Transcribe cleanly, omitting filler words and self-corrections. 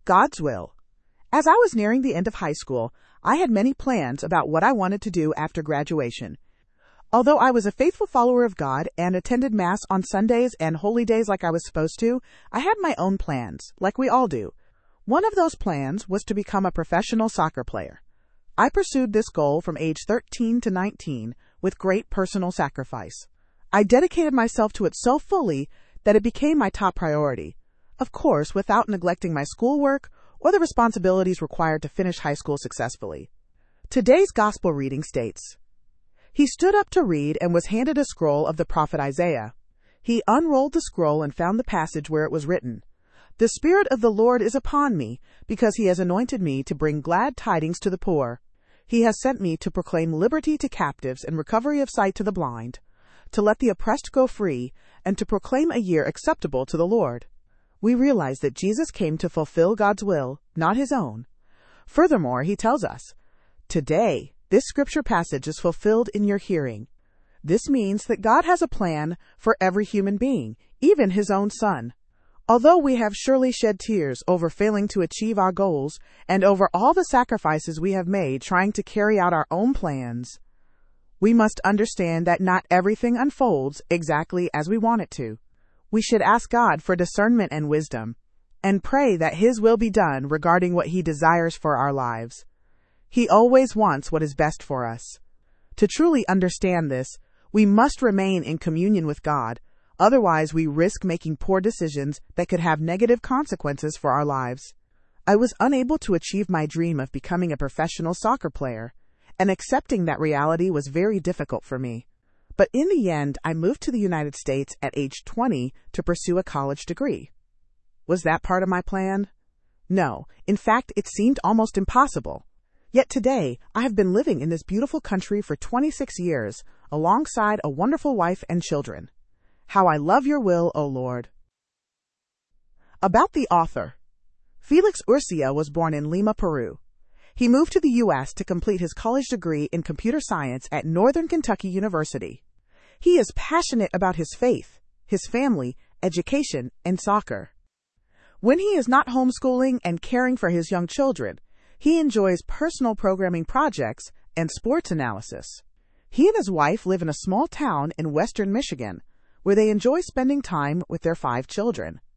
God's will. As I was nearing the end of high school, I had many plans about what I wanted to do after graduation. Although I was a faithful follower of God and attended Mass on Sundays and holy days like I was supposed to, I had my own plans, like we all do. One of those plans was to become a professional soccer player. I pursued this goal from age 13 to 19 with great personal sacrifice. I dedicated myself to it so fully that it became my top priority. Of course, without neglecting my schoolwork or the responsibilities required to finish high school successfully. Today's gospel reading states, "He stood up to read and was handed a scroll of the prophet Isaiah. He unrolled the scroll and found the passage where it was written, 'The Spirit of the Lord is upon me, because he has anointed me to bring glad tidings to the poor. He has sent me to proclaim liberty to captives and recovery of sight to the blind, to let the oppressed go free, and to proclaim a year acceptable to the Lord.'" We realize that Jesus came to fulfill God's will, not his own. Furthermore, he tells us, "Today, this scripture passage is fulfilled in your hearing." This means that God has a plan for every human being, even his own Son. Although we have surely shed tears over failing to achieve our goals and over all the sacrifices we have made trying to carry out our own plans, we must understand that not everything unfolds exactly as we want it to. We should ask God for discernment and wisdom, and pray that his will be done regarding what he desires for our lives. He always wants what is best for us. To truly understand this, we must remain in communion with God. Otherwise, we risk making poor decisions that could have negative consequences for our lives. I was unable to achieve my dream of becoming a professional soccer player, and accepting that reality was very difficult for me. But in the end, I moved to the United States at age 20 to pursue a college degree. Was that part of my plan? No. In fact, it seemed almost impossible. Yet today, I have been living in this beautiful country for 26 years, alongside a wonderful wife and children. How I love your will, O Lord. About the author. Felix Urcia was born in Lima, Peru. He moved to the U.S. to complete his college degree in computer science at Northern Kentucky University. He is passionate about his faith, his family, education, and soccer. When he is not homeschooling and caring for his young children, he enjoys personal programming projects and sports analysis. He and his wife live in a small town in western Michigan, where they enjoy spending time with their 5 children.